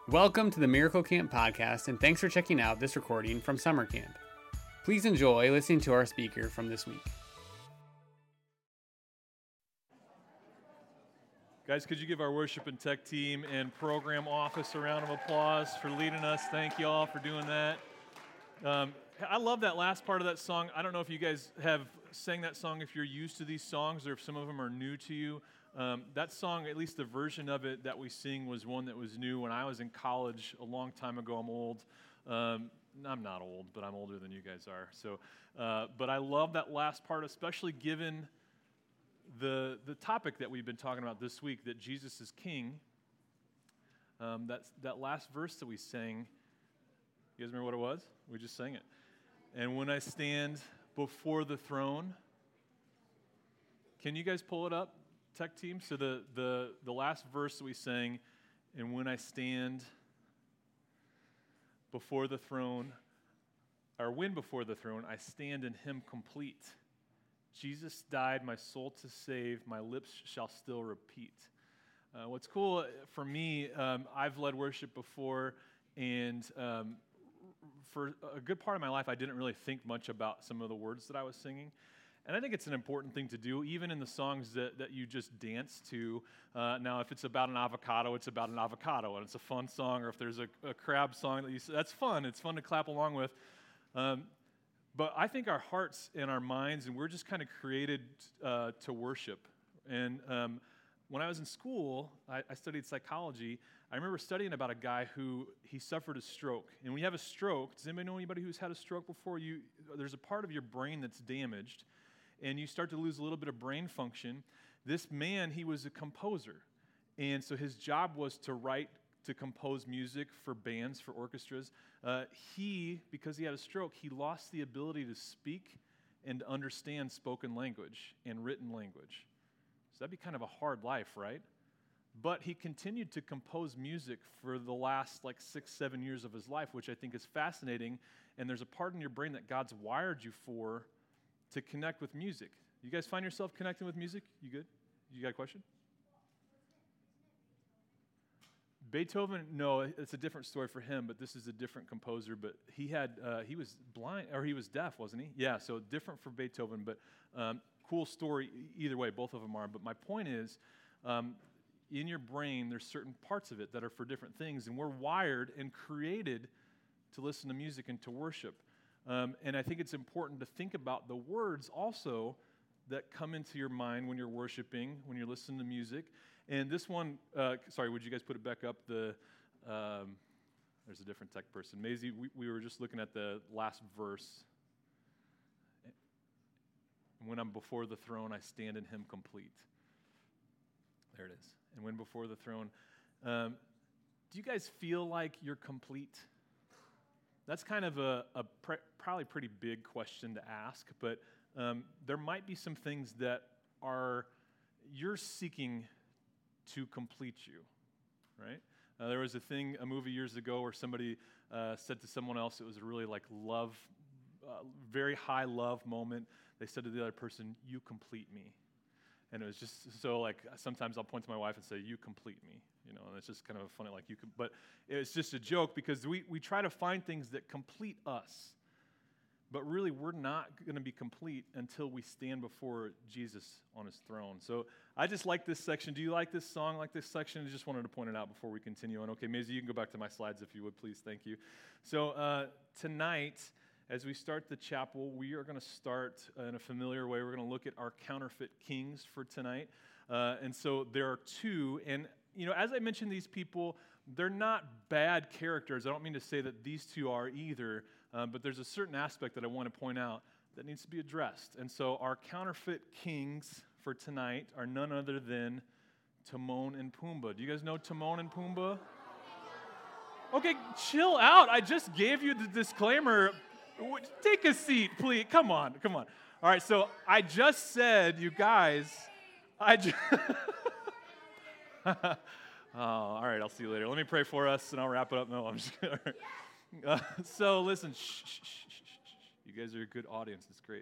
Welcome to the Miracle Camp podcast, and thanks for checking out this recording from summer camp. Please enjoy listening to our speaker from this week. Guys, could you give our worship and tech team and program office a round of applause for leading us? Thank you all for doing that. I love that last part of that song. I don't know if you guys have sang that song, if you're used to these songs, or if some of them are new to you. That song, at least the version of it that we sing, was one that was new when I was in college a long time ago. I'm old. I'm not old, but I'm older than you guys are. So, but I love that last part, especially given the topic that we've been talking about this week, that Jesus is King. That last verse that we sang, you guys remember what it was? We just sang it. And when I stand before the throne, can you guys pull it up, tech team? So the last verse that we sang, and when I stand before the throne, or when before the throne, I stand in him complete. Jesus died, my soul to save, my lips shall still repeat. What's cool for me, I've led worship before, and for a good part of my life, I didn't really think much about some of the words that I was singing. And I think it's an important thing to do, even in the songs that you just dance to. Now, if it's about an avocado, it's about an avocado, and it's a fun song. Or if there's a crab song that that's fun. It's fun to clap along with. But I think our hearts and our minds, and we're just kind of created to worship. And when I was in school, I studied psychology. I remember studying about a guy who he suffered a stroke. And when you have a stroke, does anybody know anybody who's had a stroke before? There's a part of your brain that's damaged, and you start to lose a little bit of brain function. This man, he was a composer. And so his job was to compose music for bands, for orchestras. Because he had a stroke, he lost the ability to speak and understand spoken language and written language. So that'd be kind of a hard life, right? But he continued to compose music for the last 6-7 years of his life, which I think is fascinating. And there's a part in your brain that God's wired you for to connect with music. You guys find yourself connecting with music? You good? You got a question? Beethoven, no, it's a different story for him, but this is a different composer. But he was blind, or he was deaf, wasn't he? Yeah, so different for Beethoven, but cool story either way, both of them are. But my point is, in your brain, there's certain parts of it that are for different things, and we're wired and created to listen to music and to worship. And I think it's important to think about the words also that come into your mind when you're worshiping, when you're listening to music. And this one, sorry, would you guys put it back up? There's a different tech person. Maisie, we were just looking at the last verse. When I'm before the throne, I stand in him complete. There it is. And when before the throne, do you guys feel like you're complete? That's kind of a probably pretty big question to ask, but there might be some things that you're seeking to complete you, right? There was a movie years ago where somebody said to someone else, it was a really love, very high love moment. They said to the other person, "You complete me." And it was just so sometimes I'll point to my wife and say, "You complete me," and it's just kind of funny, but it's just a joke because we try to find things that complete us, but really we're not going to be complete until we stand before Jesus on his throne. So I just like this section. Do you like this song, like this section? I just wanted to point it out before we continue on. Okay, Maisie, you can go back to my slides if you would, please. Thank you. So tonight, as we start the chapel, we are going to start in a familiar way. We're going to look at our counterfeit kings for tonight. And so there are two. And, as I mentioned, these people, they're not bad characters. I don't mean to say that these two are either. But there's a certain aspect that I want to point out that needs to be addressed. And so our counterfeit kings for tonight are none other than Timon and Pumbaa. Do you guys know Timon and Pumbaa? Okay, chill out. I just gave you the disclaimer. Take a seat, please. Come on. All right, so I just said, you guys, oh, all right, I'll see you later. Let me pray for us, and I'll wrap it up. No, I'm just kidding. So listen, shh. You guys are a good audience. It's great.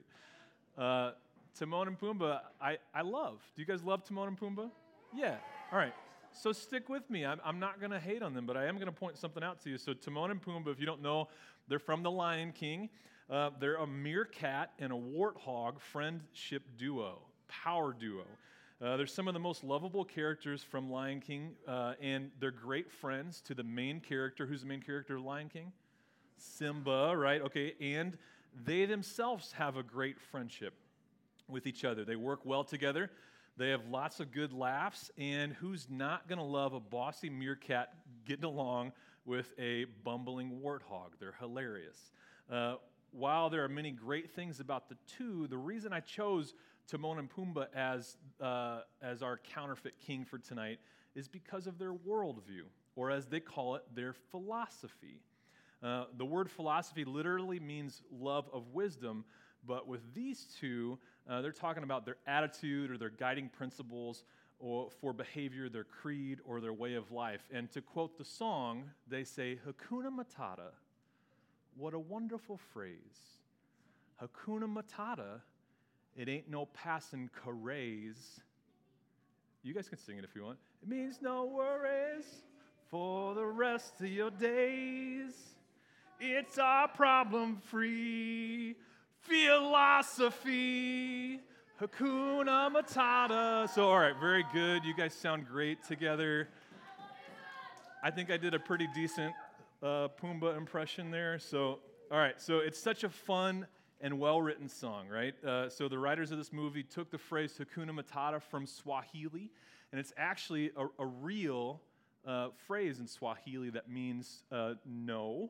Timon and Pumbaa, I love. Do you guys love Timon and Pumbaa? Yeah. All right. So stick with me. I'm not going to hate on them, but I am going to point something out to you. So Timon and Pumbaa, if you don't know, they're from The Lion King. They're a meerkat and a warthog friendship duo, power duo. They're some of the most lovable characters from Lion King, and they're great friends to the main character. Who's the main character of Lion King? Simba, right? Okay, and they themselves have a great friendship with each other. They work well together. They have lots of good laughs, and who's not going to love a bossy meerkat getting along with a bumbling warthog? They're hilarious. While there are many great things about the two, the reason I chose Timon and Pumbaa as our counterfeit king for tonight is because of their worldview, or as they call it, their philosophy. The word philosophy literally means love of wisdom, but with these two, they're talking about their attitude or their guiding principles or for behavior, their creed, or their way of life. And to quote the song, they say, Hakuna Matata. What a wonderful phrase. Hakuna Matata, it ain't no passing craze. You guys can sing it if you want. It means no worries for the rest of your days. It's our problem-free philosophy. Hakuna Matata. So, all right, very good. You guys sound great together. I think I did a pretty decent Pumbaa impression there. So, all right, so it's such a fun and well-written song, right? So the writers of this movie took the phrase Hakuna Matata from Swahili, and it's actually a real phrase in Swahili that means no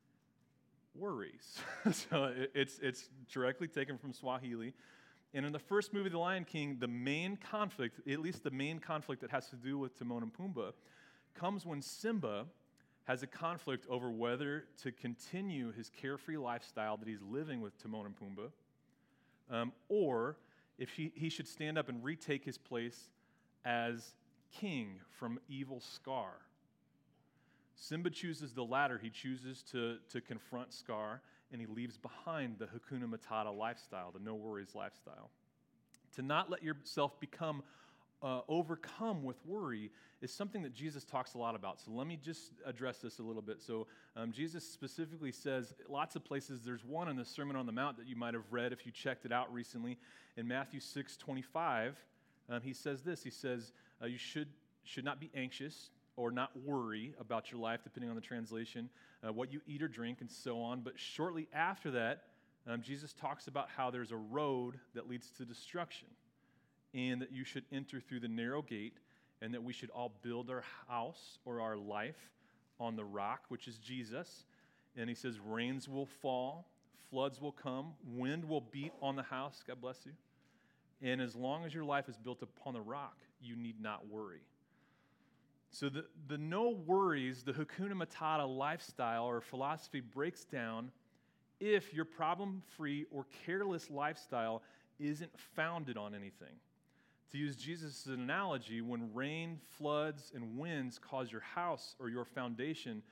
worries. So it's directly taken from Swahili. And in the first movie, The Lion King, the main conflict, at least the main conflict that has to do with Timon and Pumbaa, comes when Simba has a conflict over whether to continue his carefree lifestyle that he's living with Timon and Pumbaa, or if he should stand up and retake his place as king from evil Scar. Simba chooses the latter. He chooses to confront Scar, and he leaves behind the Hakuna Matata lifestyle, the no worries lifestyle. To not let yourself become overcome with worry is something that Jesus talks a lot about. So let me just address this a little bit. So Jesus specifically says, lots of places, there's one in the Sermon on the Mount that you might have read if you checked it out recently. In Matthew 6:25, he says this. He says, you should not be anxious or not worry about your life, depending on the translation, what you eat or drink, and so on. But shortly after that, Jesus talks about how there's a road that leads to destruction, and that you should enter through the narrow gate, and that we should all build our house or our life on the rock, which is Jesus. And he says, rains will fall, floods will come, wind will beat on the house, God bless you. And as long as your life is built upon the rock, you need not worry. So the no worries, the Hakuna Matata lifestyle or philosophy breaks down if your problem-free or careless lifestyle isn't founded on anything. To use Jesus' analogy, when rain, floods, and winds cause your house or your foundation,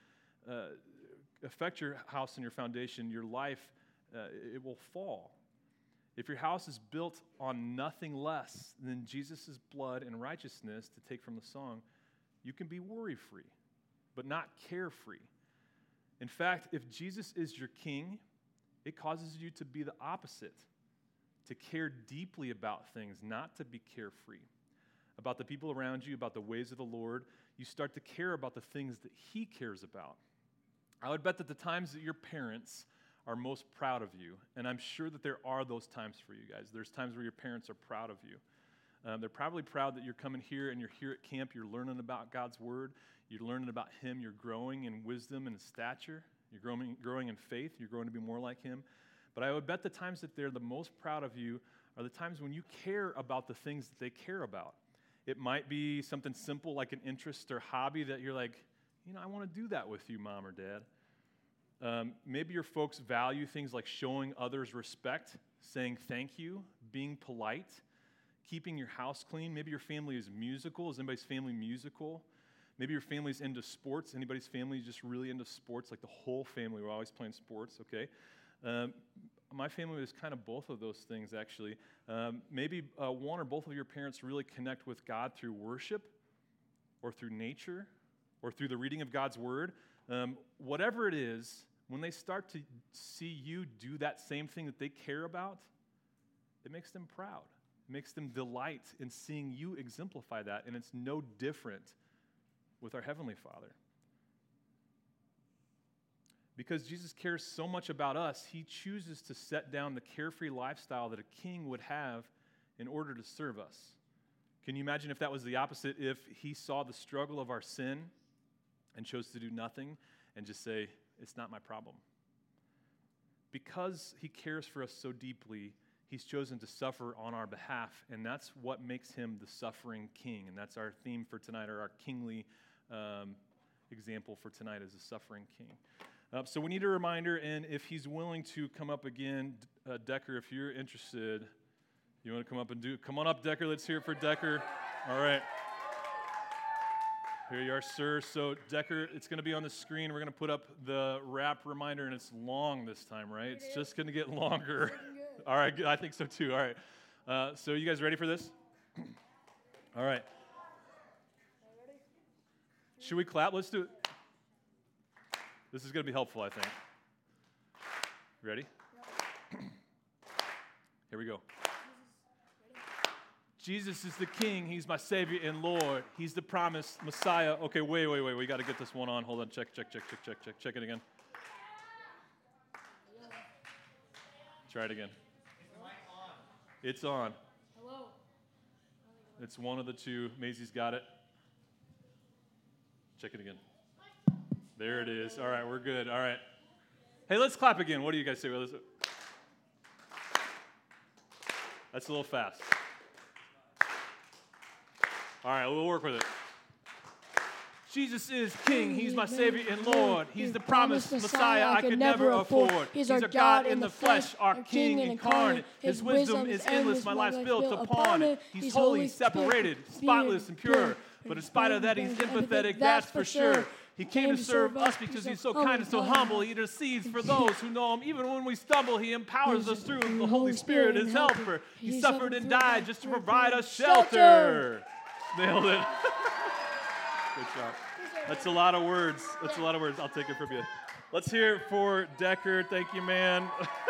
affect your house and your foundation, your life, it will fall. If your house is built on nothing less than Jesus' blood and righteousness, to take from the song, you can be worry-free, but not carefree. In fact, if Jesus is your king, it causes you to be the opposite, to care deeply about things, not to be carefree. About the people around you, about the ways of the Lord, you start to care about the things that he cares about. I would bet that the times that your parents are most proud of you, and I'm sure that there are those times for you guys. There's times where your parents are proud of you. They're probably proud that you're coming here and you're here at camp, you're learning about God's word, you're learning about him, you're growing in wisdom and stature, you're growing in faith, you're growing to be more like him. But I would bet the times that they're the most proud of you are the times when you care about the things that they care about. It might be something simple like an interest or hobby that you're like, I want to do that with you, Mom or Dad. Maybe your folks value things like showing others respect, saying thank you, being polite, keeping your house clean. Maybe your family is musical. Is anybody's family musical? Maybe your family's into sports. Anybody's family is just really into sports, like the whole family. We're always playing sports, okay? My family was kind of both of those things, actually. Maybe one or both of your parents really connect with God through worship. or through nature or through the reading of God's word, whatever it is, when they start to see you do that same thing that they care about, it makes them proud. It makes them delight in seeing you exemplify that, and it's no different with our Heavenly Father. Because Jesus cares so much about us, he chooses to set down the carefree lifestyle that a king would have in order to serve us. Can you imagine if that was the opposite, if he saw the struggle of our sin and chose to do nothing and just say, it's not my problem? Because he cares for us so deeply, he's chosen to suffer on our behalf, and that's what makes him the suffering king. And that's our theme for tonight, or our kingly example for tonight is the suffering king. So we need a reminder, and if he's willing to come up again, Decker, if you're interested, you want to come up and come on up, Decker. Let's hear it for Decker. All right. Here you are, sir. So, Decker, it's going to be on the screen. We're going to put up the wrap reminder, and it's long this time, right? It's just going to get longer. All right, I think so too. All right. So, you guys ready for this? All right. Should we clap? Let's do it. This is going to be helpful, I think. Ready? Here we go. Jesus is the King. He's my Savior and Lord. He's the promised Messiah. Okay, wait. We got to get this one on. Hold on. Check it again. Try it again. It's on. Hello. It's one of the two. Maisie's got it. Check it again. There it is. All right, we're good. All right. Hey, let's clap again. What do you guys say? That's a little fast. All right, we'll work with it. Jesus is King. He's my Savior and Lord. He's the promised Messiah I could never afford. He's our God in the flesh, our King incarnate. His wisdom is endless. My life's built upon it. He's holy, separated, spotless, and pure. But in spite of that, he's empathetic, that's for sure. He came to serve us because he's so kind and so humble. He intercedes for those who know him. Even when we stumble, he empowers us through the Holy Spirit, his helper. He suffered and died just to provide us shelter. Nailed it. Good job. That's a lot of words. I'll take it from you. Let's hear it for Decker. Thank you, man.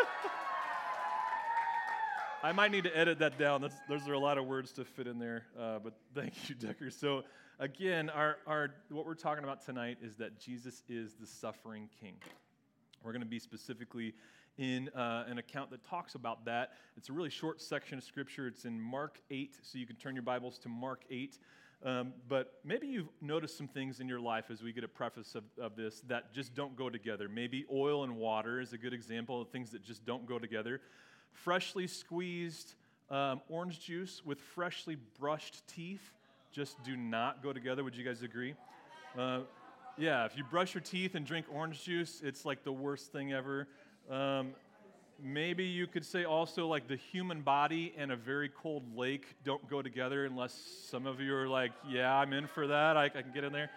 I might need to edit that down. Those are a lot of words to fit in there. But thank you, Decker. So again, what we're talking about tonight is that Jesus is the suffering King. We're going to be specifically in an account that talks about that. It's a really short section of Scripture. It's in Mark 8, so you can turn your Bibles to Mark 8. But maybe you've noticed some things in your life as we get a preface of this that just don't go together. Maybe oil and water is a good example of things that just don't go together. Freshly squeezed orange juice with freshly brushed teeth just do not go together. Would you guys agree? Yeah, if you brush your teeth and drink orange juice, it's like the worst thing ever. Maybe you could say also like the human body and a very cold lake don't go together unless some of you are like, yeah, I'm in for that. I can get in there.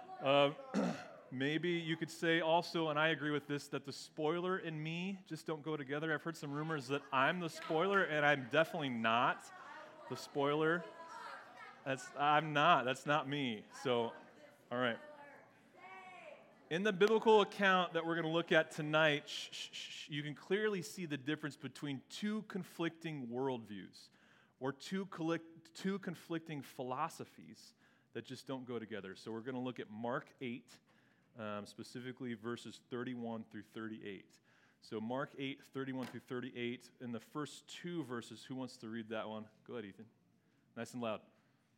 Maybe you could say also, and I agree with this, that the spoiler and me just don't go together. I've heard some rumors that I'm the spoiler, and I'm definitely not the spoiler. I'm not. That's not me. So, all right. In the biblical account that we're going to look at tonight, you can clearly see the difference between two conflicting worldviews or two conflicting philosophies that just don't go together. So we're going to look at Mark 8, specifically verses 31 through 38. So Mark 8, 31 through 38, in the first two verses, who wants to read that one? Go ahead, Ethan. Nice and loud.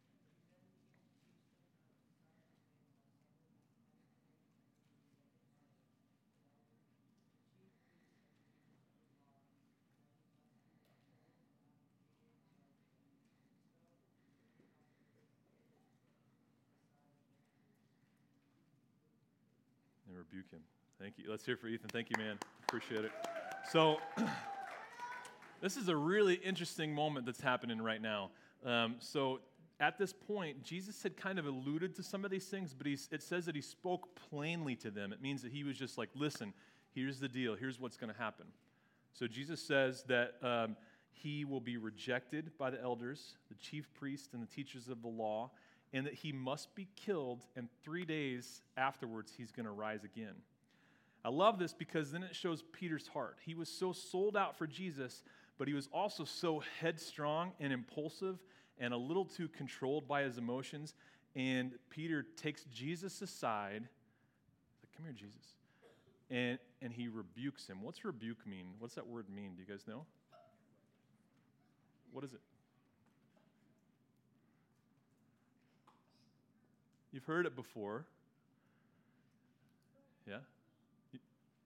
And rebuke him. Thank you. Let's hear it for Ethan. Thank you, man. Appreciate it. So this is a really interesting moment that's happening right now. So at this point, Jesus had kind of alluded to some of these things, but it says that he spoke plainly to them. It means that he was just like, listen, here's the deal. Here's what's going to happen. So Jesus says that he will be rejected by the elders, the chief priests, and the teachers of the law, and that he must be killed, and 3 days afterwards he's going to rise again. I love this because then it shows Peter's heart. He was so sold out for Jesus, but he was also so headstrong and impulsive and a little too controlled by his emotions. And Peter takes Jesus aside. He's like, come here, Jesus. And he rebukes him. What's rebuke mean? What's that word mean? Do you guys know? What is it? You've heard it before. Yeah? You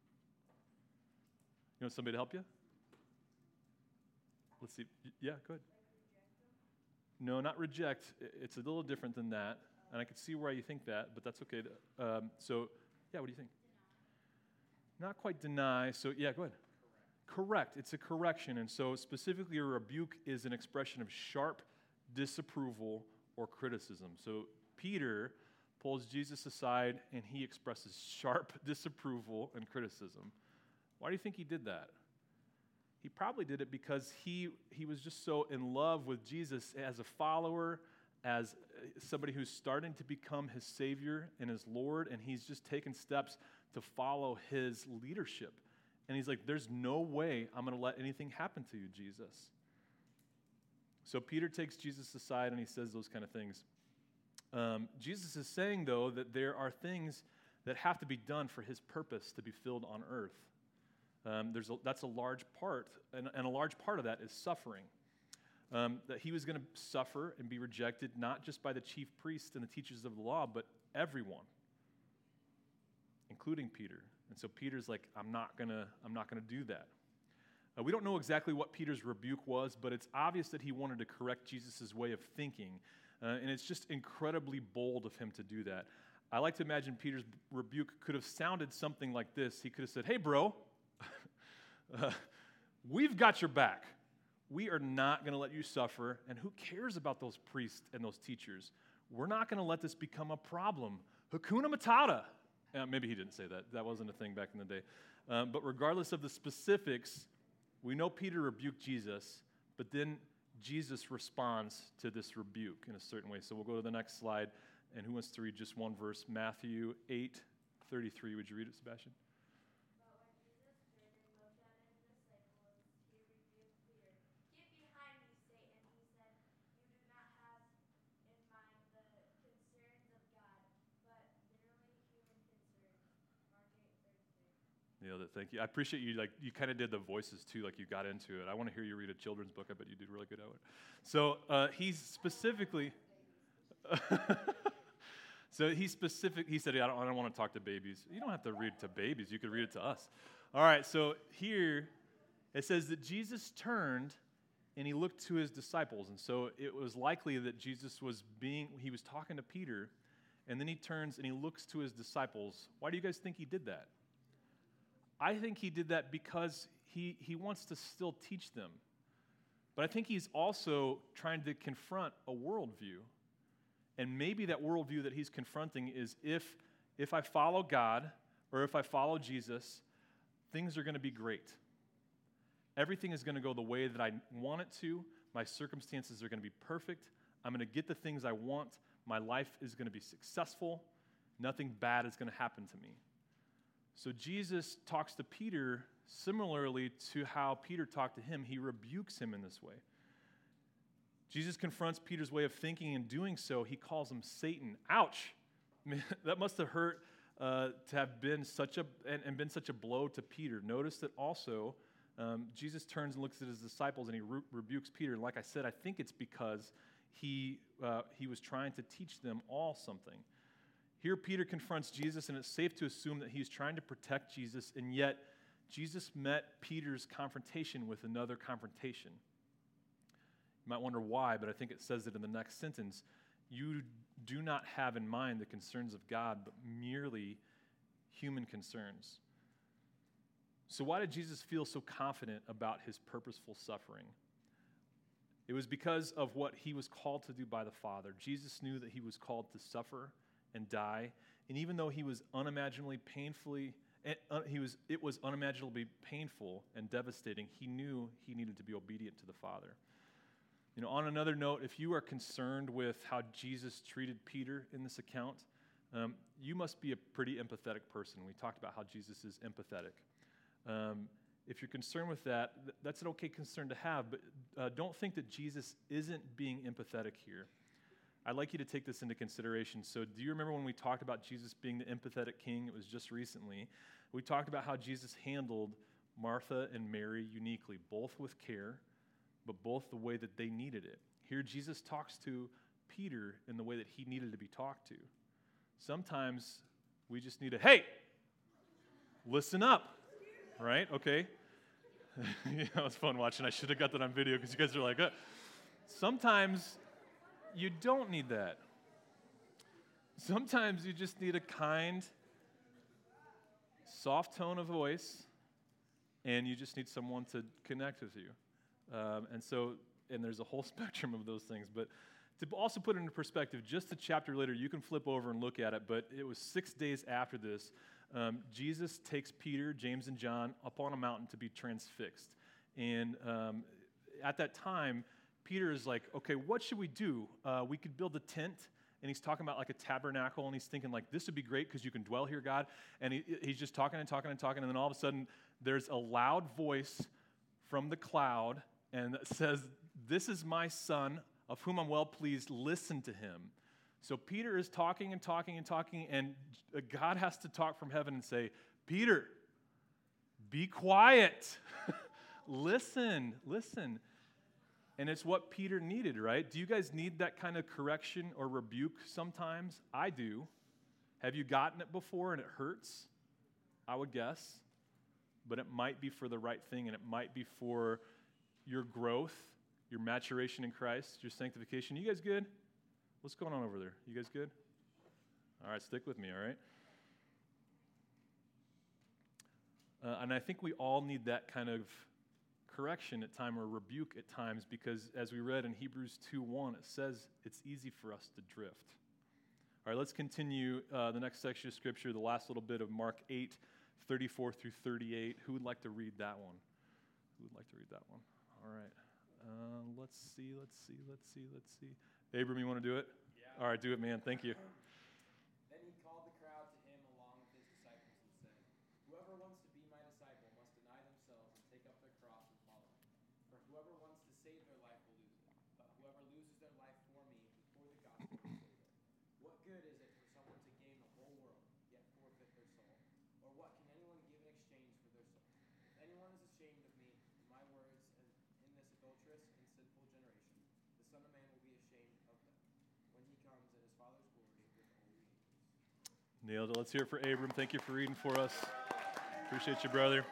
want somebody to help you? Let's see. Yeah, go ahead. No, not reject. It's a little different than that. And I can see why you think that, but that's okay. So, yeah, what do you think? Not quite deny. So, yeah, go ahead. Correct. It's a correction. And so specifically a rebuke is an expression of sharp disapproval or criticism. So Peter pulls Jesus aside and he expresses sharp disapproval and criticism. Why do you think he did that? He probably did it because he was just so in love with Jesus as a follower, as somebody who's starting to become his Savior and his Lord, and he's just taken steps to follow his leadership. And he's like, there's no way I'm going to let anything happen to you, Jesus. So Peter takes Jesus aside and he says those kind of things. Jesus is saying, though, that there are things that have to be done for his purpose to be filled on earth. That's a large part, and a large part of that is suffering. That he was going to suffer and be rejected, not just by the chief priests and the teachers of the law, but everyone, including Peter. And so Peter's like, I'm not gonna do that. We don't know exactly what Peter's rebuke was, but it's obvious that he wanted to correct Jesus' way of thinking. And it's just incredibly bold of him to do that. I like to imagine Peter's rebuke could have sounded something like this. He could have said, hey, bro, we've got your back. We are not going to let you suffer. And who cares about those priests and those teachers? We're not going to let this become a problem. Hakuna Matata. Maybe he didn't say that. That wasn't a thing back in the day. But regardless of the specifics, we know Peter rebuked Jesus, but then Jesus responds to this rebuke in a certain way. So we'll go to the next slide. And who wants to read just one verse? Matthew 8:33. Would you read it, Sebastian? Thank you. I appreciate you. You kind of did the voices too. You got into it. I want to hear you read a children's book. I bet you did really good at it. So he's specifically. He said, I don't want to talk to babies. You don't have to read to babies. You could read it to us. All right. So here it says that Jesus turned and he looked to his disciples, and so it was likely that Jesus he was talking to Peter, and then he turns and he looks to his disciples. Why do you guys think he did that? I think he did that because he wants to still teach them. But I think he's also trying to confront a worldview. And maybe that worldview that he's confronting is if I follow God or if I follow Jesus, things are going to be great. Everything is going to go the way that I want it to. My circumstances are going to be perfect. I'm going to get the things I want. My life is going to be successful. Nothing bad is going to happen to me. So Jesus talks to Peter similarly to how Peter talked to him. He rebukes him in this way. Jesus confronts Peter's way of thinking, and doing so, he calls him Satan. Ouch! Man, that must have hurt to have been such a blow to Peter. Notice that also Jesus turns and looks at his disciples and he rebukes Peter. And like I said, I think it's because he was trying to teach them all something. Here, Peter confronts Jesus, and it's safe to assume that he's trying to protect Jesus, and yet Jesus met Peter's confrontation with another confrontation. You might wonder why, but I think it says it in the next sentence. You do not have in mind the concerns of God, but merely human concerns. So why did Jesus feel so confident about his purposeful suffering? It was because of what he was called to do by the Father. Jesus knew that he was called to suffer and die, and even though he was unimaginably painful and devastating, he knew he needed to be obedient to the Father. On another note, if you are concerned with how Jesus treated Peter in this account, you must be a pretty empathetic person. We talked about how Jesus is empathetic. If you're concerned with that, that's an okay concern to have, but don't think that Jesus isn't being empathetic here. I'd like you to take this into consideration. So do you remember when we talked about Jesus being the empathetic king? It was just recently. We talked about how Jesus handled Martha and Mary uniquely, both with care, but both the way that they needed it. Here, Jesus talks to Peter in the way that he needed to be talked to. Sometimes we just need hey, listen up, right? Okay. It was fun watching. I should have got that on video because you guys are like, Sometimes you don't need that. Sometimes you just need a kind, soft tone of voice, and you just need someone to connect with you. And there's a whole spectrum of those things. But to also put it into perspective, just a chapter later, you can flip over and look at it, but it was 6 days after this, Jesus takes Peter, James, and John up on a mountain to be transfixed. And at that time, Peter is like, okay, what should we do? We could build a tent. And he's talking about like a tabernacle, and he's thinking like, this would be great because you can dwell here, God. And he's just talking and talking and talking, and then all of a sudden, there's a loud voice from the cloud, and it says, this is my son, of whom I'm well pleased, listen to him. So Peter is talking and talking and talking, and God has to talk from heaven and say, Peter, be quiet. Listen. And it's what Peter needed, right? Do you guys need that kind of correction or rebuke sometimes? I do. Have you gotten it before and it hurts? I would guess. But it might be for the right thing, and it might be for your growth, your maturation in Christ, your sanctification. You guys good? What's going on over there? You guys good? All right, stick with me, all right? And I think we all need that kind of correction at times or rebuke at times, because as we read in Hebrews 2:1, it says it's easy for us to drift. All right, let's continue the next section of Scripture, the last little bit of Mark 8:34 through 38. Who would like to read that one? All right. Let's see. Abram, you want to do it? Yeah. All right, do it, man. Thank you. Then he called the crowd to him along with his disciples and said, whoever wants to be my disciple must deny themselves and take up their cross and follow me. For whoever wants to save their life will lose it. But whoever loses their life for me and for the gospel will save it. What good is it for someone to gain the whole world, yet forfeit their soul? Or what can anyone give in exchange for their soul? If anyone is ashamed of me and my words in this adulterous and sinful generation, the Son of Man will be ashamed of them when he comes in his Father's glory with all the angels. Nailed it. Let's hear it for Abram. Thank you for reading for us. Appreciate you, brother.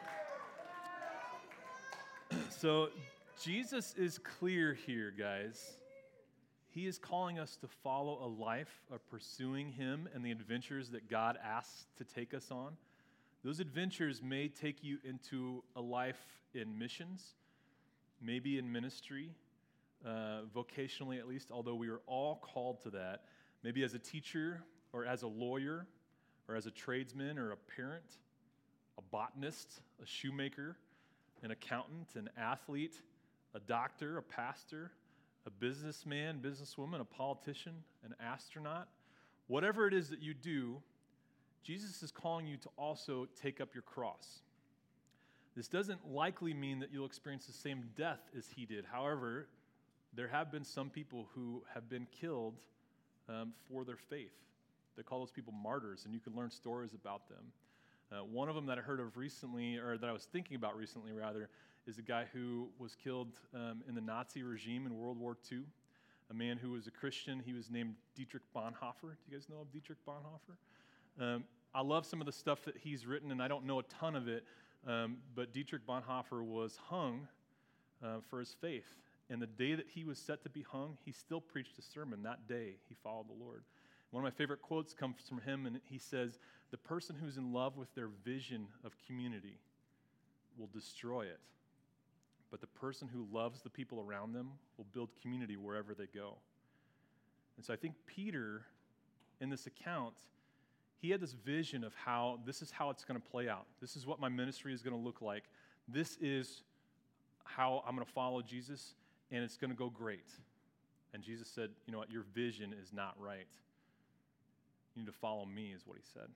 So Jesus is clear here, guys. He is calling us to follow a life of pursuing him and the adventures that God asks to take us on. Those adventures may take you into a life in missions, maybe in ministry, vocationally at least, although we are all called to that. Maybe as a teacher or as a lawyer or as a tradesman or a parent, a botanist, a shoemaker, an accountant, an athlete, a doctor, a pastor, a businessman, businesswoman, a politician, an astronaut. Whatever it is that you do, Jesus is calling you to also take up your cross. This doesn't likely mean that you'll experience the same death as he did. However, there have been some people who have been killed for their faith. They call those people martyrs, and you can learn stories about them. One of them that I heard of recently, or that I was thinking about recently, rather, is a guy who was killed in the Nazi regime in World War II. A man who was a Christian. He was named Dietrich Bonhoeffer. Do you guys know of Dietrich Bonhoeffer? I love some of the stuff that he's written, and I don't know a ton of it, but Dietrich Bonhoeffer was hung for his faith. And the day that he was set to be hung, he still preached a sermon. That day, he followed the Lord. One of my favorite quotes comes from him, and he says, "The person who's in love with their vision of community will destroy it. But the person who loves the people around them will build community wherever they go." And so I think Peter, in this account, he had this vision of how this is how it's going to play out. This is what my ministry is going to look like. This is how I'm going to follow Jesus. and it's going to go great. And Jesus said, you know what, your vision is not right. You need to follow me, is what he said.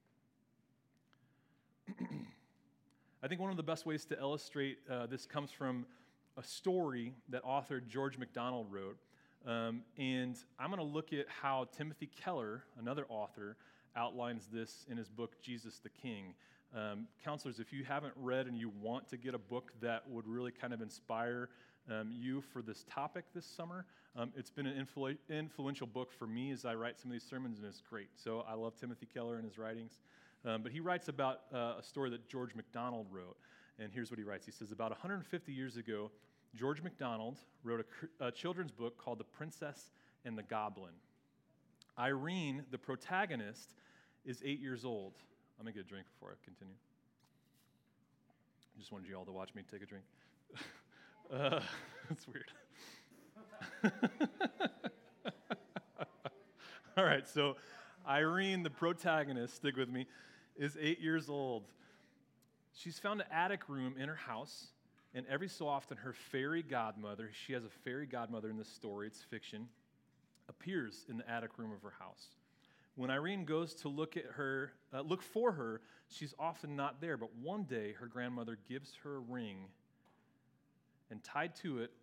I think one of the best ways to illustrate this comes from a story that author George MacDonald wrote. And I'm going to look at how Timothy Keller, another author, outlines this in his book, Jesus the King. Counselors, if you haven't read and you want to get a book that would really kind of inspire you for this topic this summer, it's been an influential book for me as I write some of these sermons, and it's great. So I love Timothy Keller and his writings. But he writes about a story that George MacDonald wrote. And here's what he writes. He says, about 150 years ago, George MacDonald wrote a children's book called The Princess and the Goblin. Irene, the protagonist, is 8 years old. I'm going to get a drink before I continue. I just wanted you all to watch me take a drink. That's weird. All right, so Irene, the protagonist, stick with me, is 8 years old. She's found an attic room in her house, and every so often her fairy godmother, she has a fairy godmother in this story, it's fiction, appears in the attic room of her house. When Irene goes to look for her, she's often not there, but one day her grandmother gives her a ring, and tied to it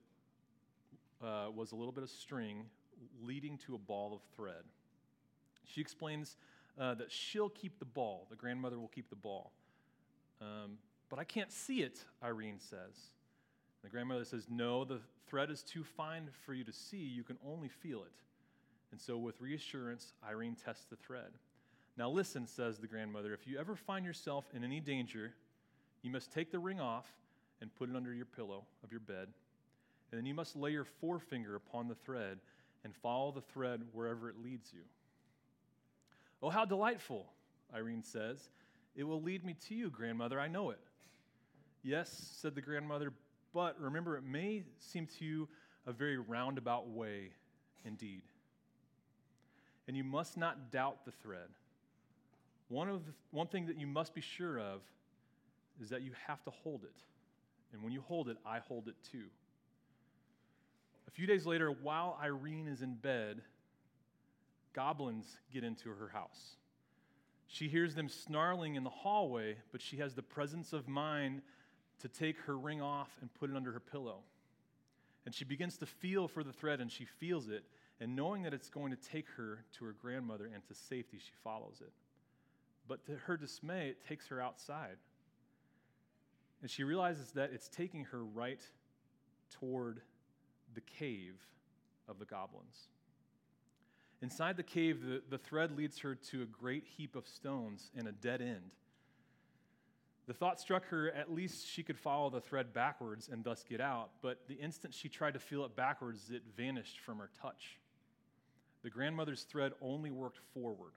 was a little bit of string leading to a ball of thread. She explains that she'll keep the ball. The grandmother will keep the ball. But I can't see it, Irene says. The grandmother says, no, the thread is too fine for you to see. You can only feel it. And so with reassurance, Irene tests the thread. Now listen, says the grandmother, if you ever find yourself in any danger, you must take the ring off and put it under your pillow of your bed. And then you must lay your forefinger upon the thread and follow the thread wherever it leads you. Oh, how delightful, Irene says. It will lead me to you, grandmother, I know it. Yes, said the grandmother, but remember, it may seem to you a very roundabout way indeed. And you must not doubt the thread. One thing that you must be sure of is that you have to hold it. And when you hold it, I hold it too. A few days later, while Irene is in bed, goblins get into her house. She hears them snarling in the hallway, but she has the presence of mind to take her ring off and put it under her pillow. And she begins to feel for the thread, and she feels it. And knowing that it's going to take her to her grandmother and to safety, she follows it. But to her dismay, it takes her outside. And she realizes that it's taking her right toward the cave of the goblins. Inside the cave, the thread leads her to a great heap of stones and a dead end. The thought struck her, at least she could follow the thread backwards and thus get out, but the instant she tried to feel it backwards, it vanished from her touch. The grandmother's thread only worked forward.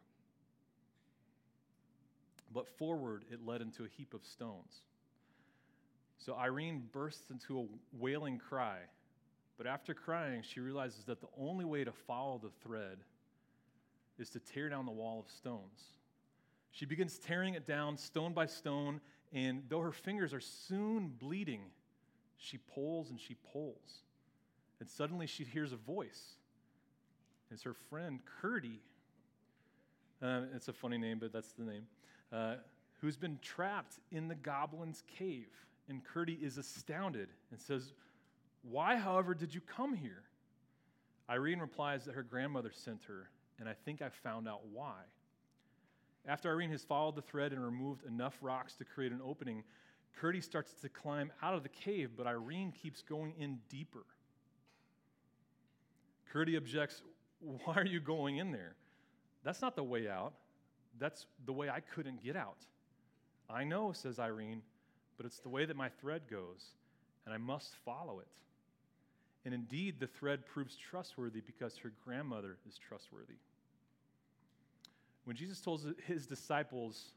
But forward, it led into a heap of stones. So Irene bursts into a wailing cry. But after crying, she realizes that the only way to follow the thread is to tear down the wall of stones. She begins tearing it down stone by stone, and though her fingers are soon bleeding, she pulls and she pulls. And suddenly she hears a voice. It's her friend, Curdy. It's a funny name, but that's the name. Who's been trapped in the goblin's cave. And Curdy is astounded and says, why, however, did you come here? Irene replies that her grandmother sent her, and I think I found out why. After Irene has followed the thread and removed enough rocks to create an opening, Curdy starts to climb out of the cave, but Irene keeps going in deeper. Curdy objects, why are you going in there? That's not the way out. That's the way I couldn't get out. I know, says Irene, but it's the way that my thread goes, and I must follow it. And indeed, the thread proves trustworthy because her grandmother is trustworthy. When Jesus told his disciples,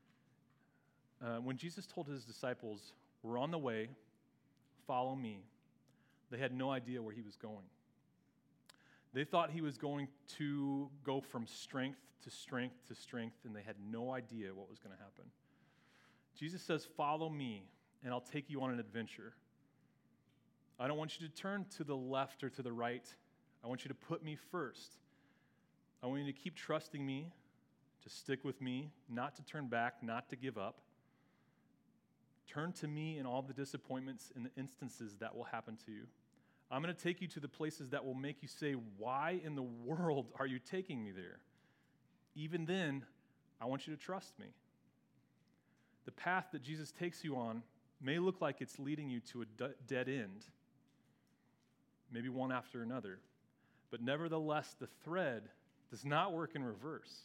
we're on the way, follow me, they had no idea where he was going. They thought he was going to go from strength to strength to strength, and they had no idea what was going to happen. Jesus says, follow me, and I'll take you on an adventure. I don't want you to turn to the left or to the right. I want you to put me first. I want you to keep trusting me, to stick with me, not to turn back, not to give up. Turn to me in all the disappointments and the instances that will happen to you. I'm going to take you to the places that will make you say, why in the world are you taking me there? Even then, I want you to trust me. The path that Jesus takes you on may look like it's leading you to a dead end, maybe one after another. But nevertheless, the thread does not work in reverse.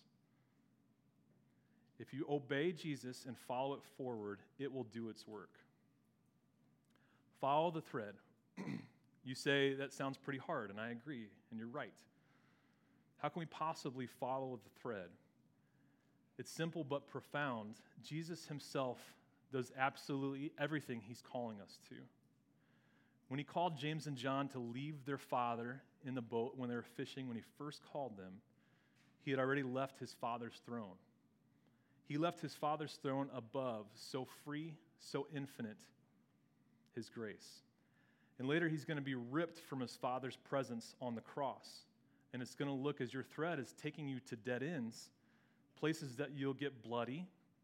If you obey Jesus and follow it forward, it will do its work. Follow the thread. You say, that sounds pretty hard, and I agree, and you're right. How can we possibly follow the thread? It's simple but profound. Jesus himself does absolutely everything he's calling us to. When he called James and John to leave their father in the boat when they were fishing, when he first called them, he had already left his father's throne. He left his father's throne above, so free, so infinite, his grace. And later he's going to be ripped from his father's presence on the cross. And it's going to look as your thread is taking you to dead ends, places that you'll get bloody,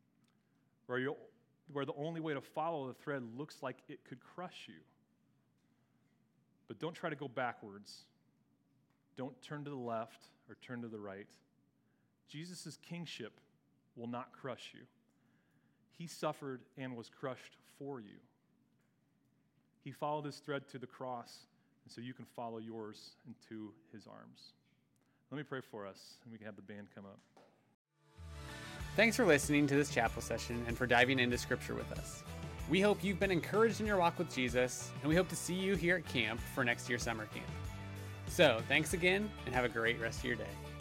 where the only way to follow the thread looks like it could crush you. But don't try to go backwards. Don't turn to the left or turn to the right. Jesus' kingship will not crush you. He suffered and was crushed for you. He followed his thread to the cross, and so you can follow yours into his arms. Let me pray for us, and we can have the band come up. Thanks for listening to this chapel session and for diving into Scripture with us. We hope you've been encouraged in your walk with Jesus, and we hope to see you here at camp for next year's summer camp. So, thanks again, and have a great rest of your day.